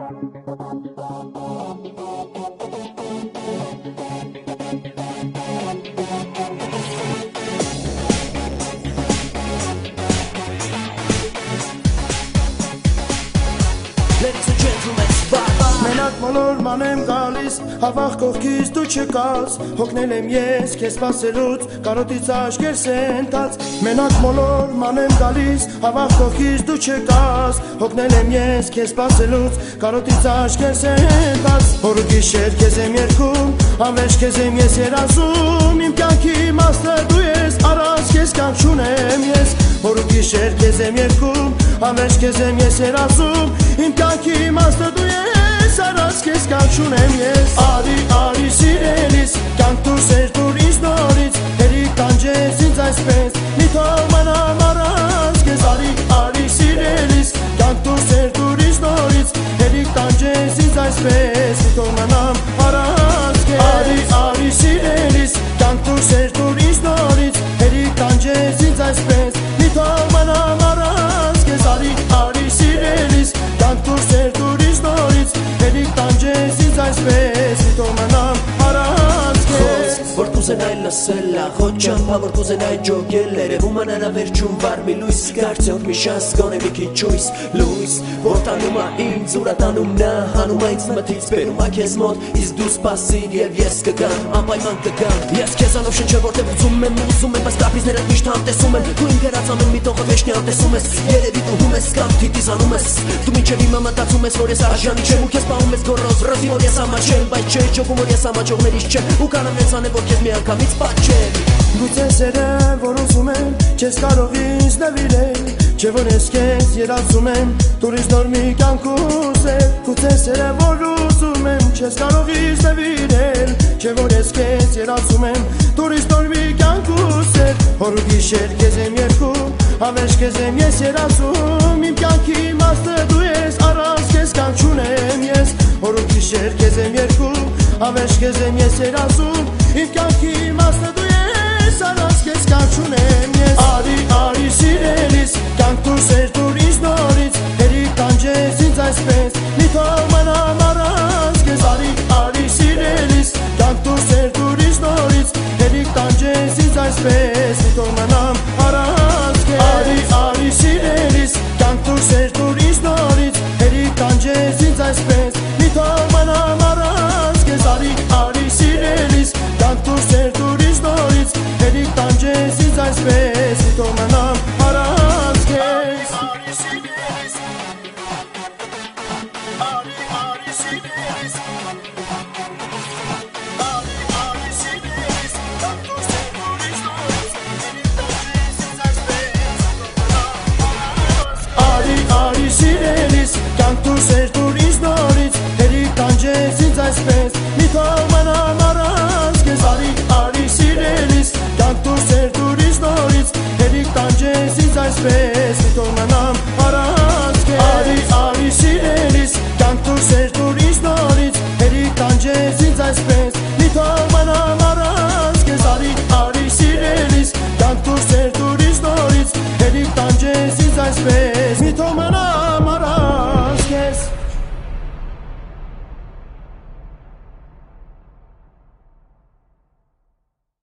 Ladies and gentlemen, Մենակ մոլորման եմ գալիս, հավախ կողքից դու չկաս, հոգնել եմ ես քեզ սպասելուց, կարոտից աշկեր սենթած։ Մենակ մոլորման եմ գալիս, հավախ կողքից դու չկաս, հոգնել եմ ես քեզ սպասելուց, կարոտից աշկեր սենթած։ Օր ու գիշեր քեզ եմ երգում, անվերջ քեզ եմ ես երազում, իմ կյանքի իմաստը դու ես, առանց քեզ կյանք չունեմ ես։ Օր ու գիշեր քեզ եմ երգում, անվերջ քեզ եմ ես երազում, իմ կյանքի իմաստը դու ես, առանց քեզ կյանք չունեմ ես։ Արի սիրելիս, կյանք դուրս էր դուր ինձ նորից, հերիք տանջես ինձ այսպես, մի թող մնամ առանց քեզ։ Արի սիրելիս, կյանք դուրս էր դուր ինձ նորից, հերիք տանջես ինձ այսպես, մի թող մնամ առանց քեզ։ Արի սիրելիս, կյանք դուրս էր դուր ինձ նորից, հերիք տանջես ինձ այսպես, մի թող մնամ առանց քեզ։ Արի սիրելիս, կյանք դուրս էր դուր ինձ նորից, հերիք տանջես ինձ այսպես, մի թող մնամ առանց քեզ։ որ կուզենայի լսել աղոտ ճամփա, որ կուզենայի ջոգել երևում անանա վերջում վար մի լույս, կարծեոր մի շանս գոնե մի քիչ ույս, լույս, որ տանում ա ինձ, ուրա տանում նա, հանում ա ինձ մտից, բերում ա քեզ մոտ, իսկ դու սպասիր և ես կգամ, անպայման կգամ։ Ես քեզանով շնչեմ, որտեղ ուզում եմ, բայց կապիզներդ միշտ համտեսում եմ, դու իմ գերացանում մի տողը վեշնի անտեսում ես, երևի տուհում ես կամ թիտիզանում ես, դու մինչև հիմա մտածում ես, որ ես արժանի չեմ ու քեզ պահում ես գոռոզ, ռոզի, որ ես ամաչեմ, բայց չէ ջոգում, որ ես ամաչողներից չեմ ու կանեմ ես անել, որ քեզ մի անգամից պատչեմ։ Գուցե սերը, որ ուզում եմ, չես կարող ինձ նվիրել, չէ որ ես քեզ երազում եմ, դուր ինձ նոր մի կյանք ուզել։ Գուցե սերը, որ ուզում եմ, չես կարող ինձ նվիրել, չէ որ ես քեզ երազում եմ, դուր ինձ նոր մի կյանք ուզել։ Օր ու գիշեր քեզ եմ երգում, անվերջ քեզ եմ ես երազում, իմ կյանքի իմաստը դու ես, առանց քեզ կյանք չունեմ ես։ Օր ու գիշեր քեզ եմ երգում, անվերջ քեզ եմ ես երազում, իմ կյանքի իմաստը դու ես, առանց քեզ կյանք չունեմ ես։ Արի սիրելիս, կյանք դուրս էր դուր ինձ նորից, հերիք տանջես ինձ այսպես, մի թող մնամ առանց քեզ։ Արի սիրելիս, կյանք դուրս էր դուր ինձ նորից, հերիք տանջես ինձ այսպես, մի թող մնամ առանց քեզ։ Արի սիրելիս, կյանք դուրս էր դուր ինձ նորից, հերիք տանջես ինձ այսպես, մի թող մնամ առանց քեզ։ Արի սիրելիս, կյանք դուրս էր դուր ինձ նորից, հերիք տանջես ինձ այսպես, մի թող մնամ առանց քեզ։